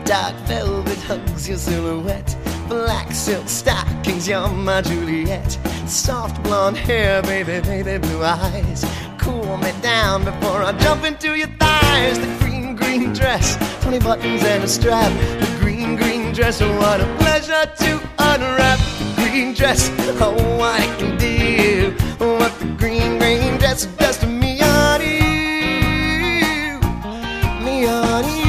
Dark velvet hugs your silhouette. Black silk stockings, you're my Juliet. Soft blonde hair, baby, baby, blue eyes. Cool me down before I jump into your thighs. The green, green dress, 20 buttons and a strap. The green, green dress, oh, what a pleasure to unwrap. The green dress, oh, I can do what the green, green dress does to me on you. Me on you.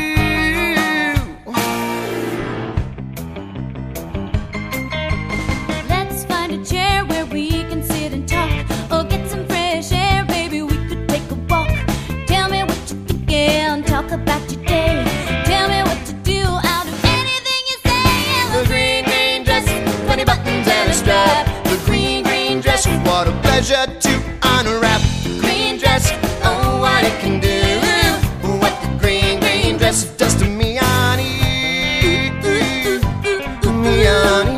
Talk about your day. Tell me what to do. I'll do anything you say. The green, green dress, 20 buttons and a strap. The green, green dress, what a pleasure to unwrap. The green dress, oh, what it can do. What the green, green dress does to me, honey. Me, honey.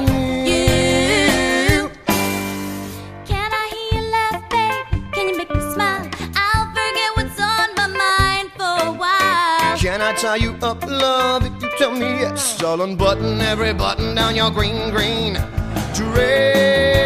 Can I hear you laugh, babe? Can you make me smile? I'll forget what's on my mind for a while. Can I tie you up, love, if you tell me yes? I'll unbutton every button down your green, green dress.